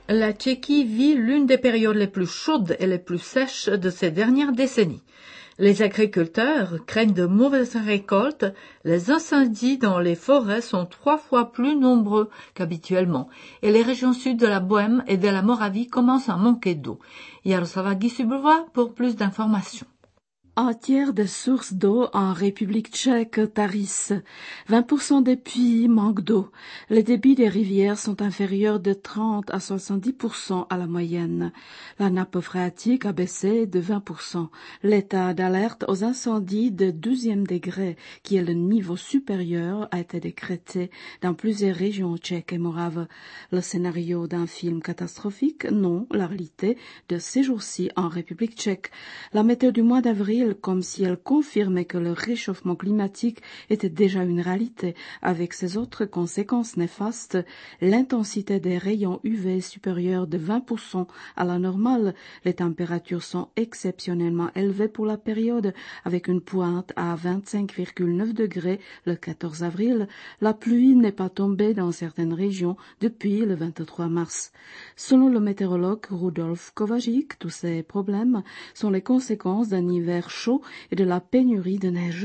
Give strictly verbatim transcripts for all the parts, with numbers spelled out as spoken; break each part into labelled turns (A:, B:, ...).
A: La Tchéquie vit l'une des périodes les plus chaudes et les plus sèches de ces dernières décennies. Les agriculteurs craignent de mauvaises récoltes. Les incendies dans les forêts sont trois fois plus nombreux qu'habituellement et les régions sud de la Bohême et de la Moravie commencent à manquer d'eau. Jaroslava Guisubova pour plus d'informations.
B: Un tiers des sources d'eau en République tchèque tarissent. vingt pour cent des puits manquent d'eau. Les débits des rivières sont inférieurs de trente à soixante-dix pour cent à la moyenne. La nappe phréatique a baissé de vingt pour cent. L'état d'alerte aux incendies de douzième degré, qui est le niveau supérieur, a été décrété dans plusieurs régions tchèques et moraves. Le scénario d'un film catastrophique? Non, la réalité de ces jours-ci en République tchèque. La météo du mois d'avril, comme si elle confirmait que le réchauffement climatique était déjà une réalité, avec ses autres conséquences néfastes, l'intensité des rayons U V supérieure de vingt pour cent à la normale, les températures sont exceptionnellement élevées pour la période, avec une pointe à vingt-cinq virgule neuf degrés le quatorze avril, la pluie n'est pas tombée dans certaines régions depuis le vingt-trois mars. Selon le météorologue Rudolf Kovařík, tous ces problèmes sont les conséquences d'un hiver chaud et de la pénurie de neige.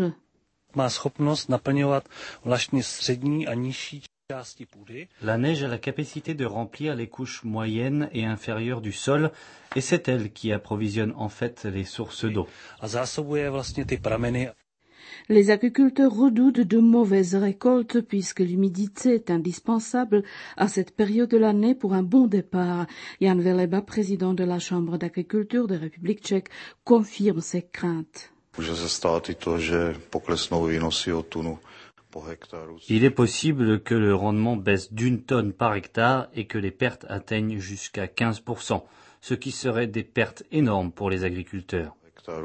C: La neige a la capacité de remplir les couches moyennes et inférieures du sol, et c'est elle qui approvisionne en fait les sources d'eau.
B: Les agriculteurs redoutent de mauvaises récoltes puisque l'humidité est indispensable à cette période de l'année pour un bon départ. Jan Veleba, président de la Chambre d'agriculture de République tchèque, confirme ses craintes.
C: Il est possible que le rendement baisse d'une tonne par hectare et que les pertes atteignent jusqu'à quinze pour cent, ce qui serait des pertes énormes pour les agriculteurs.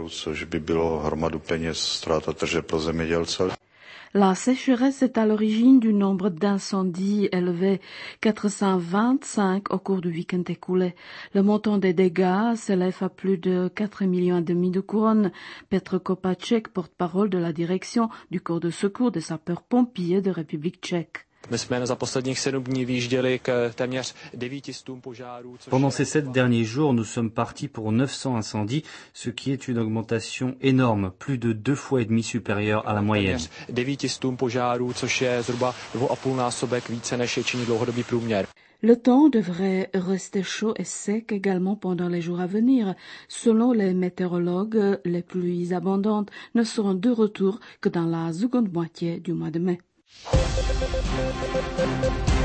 B: La sécheresse est à l'origine du nombre d'incendies élevé, quatre cent vingt-cinq au cours du week-end écoulé. Le montant des dégâts s'élève à plus de quatre millions et demi de couronnes. Petr Kopacek, porte-parole de la direction du corps de secours des sapeurs-pompiers de République tchèque.
C: Pendant ces sept derniers jours, nous sommes partis pour neuf cents incendies, ce qui est une augmentation énorme, plus de deux fois et demi supérieure à la moyenne.
B: Le temps devrait rester chaud et sec également pendant les jours à venir. Selon les météorologues, les pluies abondantes ne seront de retour que dans la seconde moitié du mois de mai.